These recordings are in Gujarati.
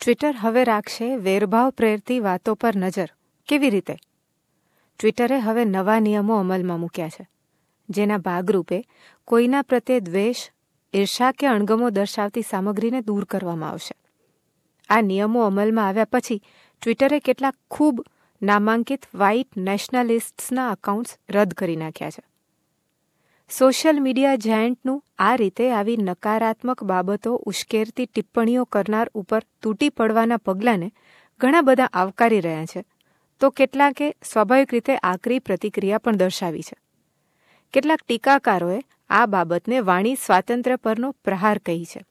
ટ્વિટર હવે રાખશે વેરભાવ પ્રેરતી વાતો પર નજર. કેવી રીતે? ટ્વિટરે હવે નવા નિયમો અમલમાં મૂક્યા છે, જેના ભાગરૂપે કોઈના પ્રત્યે દ્વેષ, ઈર્ષા કે અણગમો દર્શાવતી સામગ્રીને દૂર કરવામાં આવશે. આ નિયમો અમલમાં આવ્યા પછી ટ્વિટરે કેટલાક ખૂબ નામાંકિત વ્હાઇટ નેશનલિસ્ટ્સના અકાઉન્ટ્સ રદ કરી નાખ્યા છે. સોશિયલ મીડિયા જાયન્ટનું આ રીતે આવી નકારાત્મક બાબતો ઉશ્કેરતી ટિપ્પણીઓ કરનાર ઉપર તૂટી પડવાના પગલાંને ઘણા બધા આવકારી રહ્યા છે, તો કેટલાકે સ્વાભાવિક રીતે આકરી પ્રતિક્રિયા પણ દર્શાવી છે. કેટલાક ટીકાકારોએ આ બાબતને વાણી સ્વાતંત્ર્ય પરનો પ્રહાર કહી છે.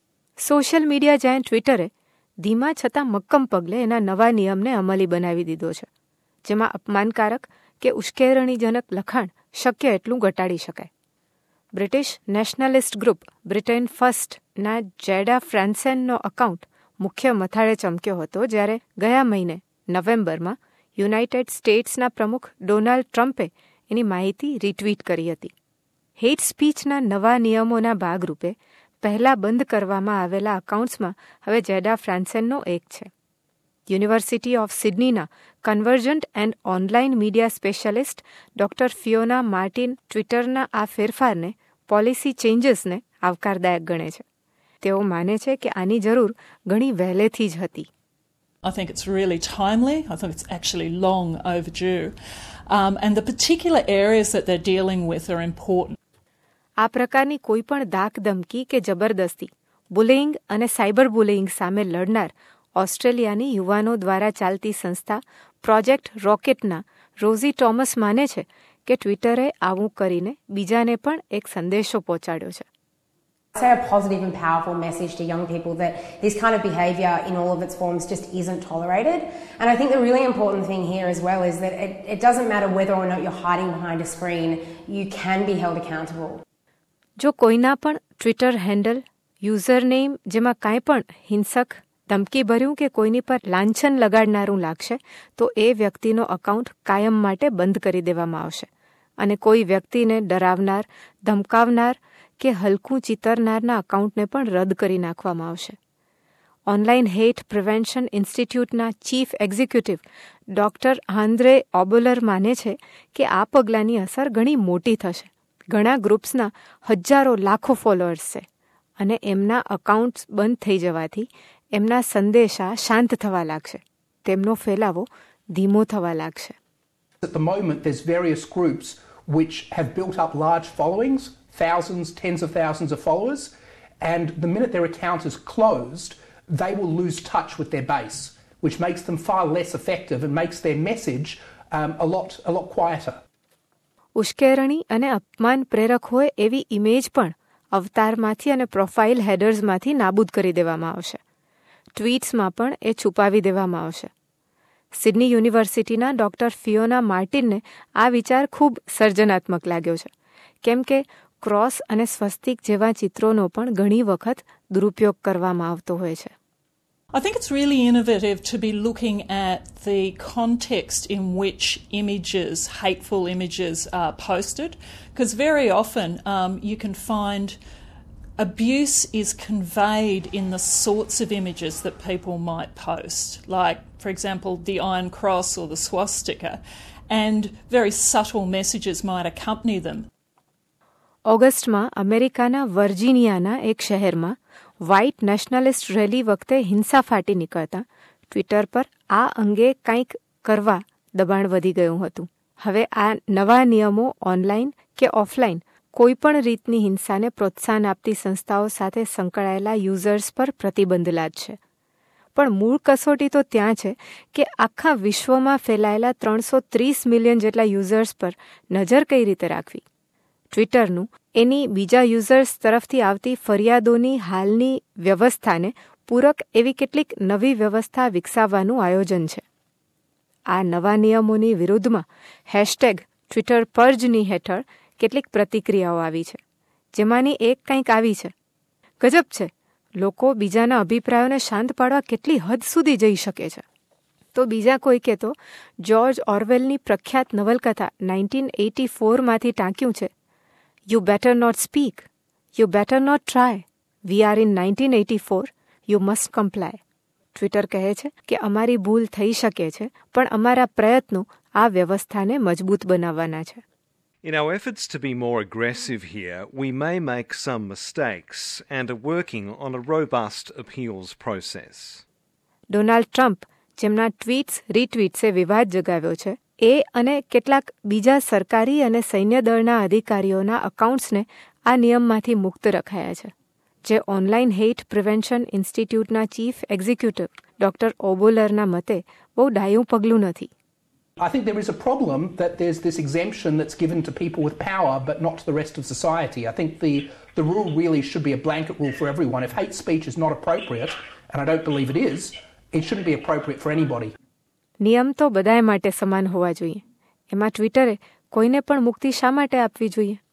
સોશિયલ મીડિયા જાયન્ટ ટ્વિટરે ધીમા છતાં મક્કમ પગલે એના નવા નિયમને અમલી બનાવી દીધો છે, જેમાં અપમાનકારક કે ઉશ્કેરણીજનક લખાણ શક્ય એટલું ઘટાડી શકાય. બ્રિટિશ નેશનલિસ્ટ ગ્રુપ બ્રિટેન ફર્સ્ટના જેડા ફ્રાન્સેનનો અકાઉન્ટ મુખ્ય મથાળે ચમક્યો હતો, જ્યારે ગયા મહિને નવેમ્બરમાં યુનાઇટેડ સ્ટેટ્સના પ્રમુખ ડોનાલ્ડ ટ્રમ્પે એની માહિતી રિટ્વીટ કરી હતી. હેટ સ્પીચના નવા નિયમોના ભાગરૂપે પહેલાં બંધ કરવામાં આવેલા અકાઉન્ટ્સમાં હવે જેડા ફ્રાન્સેનનો એક છે. યુનિવર્સિટી ઓફ સિડનીના convergent and online media specialist doctor Fiona Martin ટ્વિટરના આ ફેરફારને પોલિસી ચેન્જીસને આવકારદાયક ગણે છે. તેઓ માને છે કે આની જરૂર ઘણી વહેલેથી જ હતી. I think it's really timely. I think it's actually long overdue. And the particular areas that they're dealing with are important. આ પ્રકારની કોઈ પણ ધાકધમકી કે જબરદસ્તી, બુલિંગ અને સાયબર બુલિંગ સામે લડનાર ઓસ્ટ્રેલિયાની યુવાનો દ્વારા ચાલતી સંસ્થા પ્રોજેક્ટ રોકેટના રોઝી ટોમસ માને છે કે ટ્વિટરે આવું કરીને બીજાને પણ એક સંદેશો પહોંચાડ્યો છે. Say a positive and powerful message to young people that this kind of behaviour in all of its forms just isn't tolerated. And I think the really important thing here as well is that it doesn't matter whether or not you're hiding behind a screen, you can be held accountable. જો કોઈના પણ ટ્વિટર હેન્ડલ, યુઝરનેમ જેમાં કાંઈ પણ હિંસક, ધમકીભર્યું કે કોઈની પર લાંછન લગાડનારું લાગશે તો એ વ્યક્તિનો અકાઉન્ટ કાયમ માટે બંધ કરી દેવામાં આવશે અને કોઈ વ્યક્તિને ડરાવનાર, ધમકાવનાર કે હલકું ચિતરનારના અકાઉન્ટને પણ રદ કરી નાખવામાં આવશે. ઓનલાઇન હેટ પ્રિવેન્શન ઇન્સ્ટિટ્યૂટના chief executive doctor Andre Oboler માને છે કે આ પગલાંની અસર ઘણી મોટી થશે. ઘણા ગ્રુપ્સના હજારો લાખો ફોલોઅર્સ છે અને એમના અકાઉન્ટ્સ બંધ થઈ જવાથી એમના સંદેશા શાંત થવા લાગશે, તેમનો ફેલાવો ધીમો થવા લાગશે. At the moment there's various groups which have built up large followings, thousands, tens of thousands of followers, and the minute their account is closed they will lose touch with their base, which makes them far less effective and makes their message a lot quieter. ઉશ્કેરણી અને અપમાન પ્રેરક હોય એવી ઇમેજ પણ અવતારમાંથી અને પ્રોફાઇલ હેડર્સમાંથી નાબૂદ કરી દેવામાં આવશે. ટ્વીટ્સમાં પણ એ છુપાવી દેવામાં આવશે. સિડની યુનિવર્સિટીના ડોક્ટર ફિયોના માર્ટિનને આ વિચાર ખૂબ સર્જનાત્મક લાગ્યો છે, કેમ કે ક્રોસ અને સ્વસ્તિક જેવા ચિત્રોનો પણ ઘણી વખત દુરુપયોગ કરવામાં આવતો હોય છે. I think it's really innovative to be looking at the context in which images, hateful images, are posted, because very often you can find abuse is conveyed in the sorts of images that people might post, like, for example, the Iron Cross or the swastika, and very subtle messages might accompany them. ઓગસ્ટમાં અમેરિકાના વર્જિનિયાના એક શહેરમાં વ્હાઇટ નેશનલિસ્ટ રેલી વખતે હિંસા ફાટી નીકળતા ટ્વિટર પર આ અંગે કંઈક કરવા દબાણ વધી ગયું હતું. હવે આ નવા નિયમો ઓનલાઈન કે ઓફલાઈન કોઈપણ રીતની હિંસાને પ્રોત્સાહન આપતી સંસ્થાઓ સાથે સંકળાયેલા યુઝર્સ પર પ્રતિબંધ લાદશે. પણ મૂળ કસોટી તો ત્યાં છે કે આખા વિશ્વમાં ફેલાયેલા 330 મિલિયન જેટલા યુઝર્સ પર નજર કઈ રીતે રાખવી. ટ્વિટરનું એની બીજા યુઝર્સ તરફથી આવતી ફરિયાદોની હાલની વ્યવસ્થાને પૂરક એવી કેટલીક નવી વ્યવસ્થા વિકસાવવાનું આયોજન છે. આ નવા નિયમોની વિરુદ્ધમાં હેશટેગ ટ્વિટર પર્જની હેઠળ કેટલીક પ્રતિક્રિયાઓ આવી છે, જેમાંની એક કંઈક આવી છે. ગજબ છે, લોકો બીજાના અભિપ્રાયોને શાંત પાડવા કેટલી હદ સુધી જઈ શકે છે. તો બીજા કોઈ કે તો જ્યોર્જ ઓરવેલની પ્રખ્યાત નવલકથા 1984માંથી ટાંક્યું છે, You better not speak. You better not try. We are in 1984. You must comply. Twitter કહે છે કે અમારી ભૂલ થઈ શકે છે, પણ અમારા પ્રયત્નો આ વ્યવસ્થાને મજબૂત બનાવવાના છે. In our efforts to be more aggressive here, we may make some mistakes and are working on a robust appeals process. Donald Trump, જેમના ટ્વીટ્સ રીટ્વીટ્સે વિવાદ જગાવ્યો છે, એ અને કેટલાક બીજા સરકારી અને સૈન્ય દળના અધિકારીઓના અકાઉન્ટ્સને આ નિયમમાંથી મુક્ત રખાયા છે, જે ઓનલાઈન હેટ પ્રિવેન્શન ઇન્સ્ટિટ્યૂટના ચીફ એક્ઝિક્યુટિવ ડોક્ટર ઓબોલરના મતે બહુ ડાયું પગલું નથી. I think there is a problem that there's this exemption that's given to people with power but not to the rest of society. I think the rule really should be a blanket rule for everyone. If hate speech is not appropriate, and I don't believe it is, it shouldn't be appropriate for anybody. નિયમ તો બધાય માટે સમાન હોવા જોઈએ. એમાં ટ્વિટરે કોઈને પણ મુક્તિ શા માટે આપવી જોઈએ?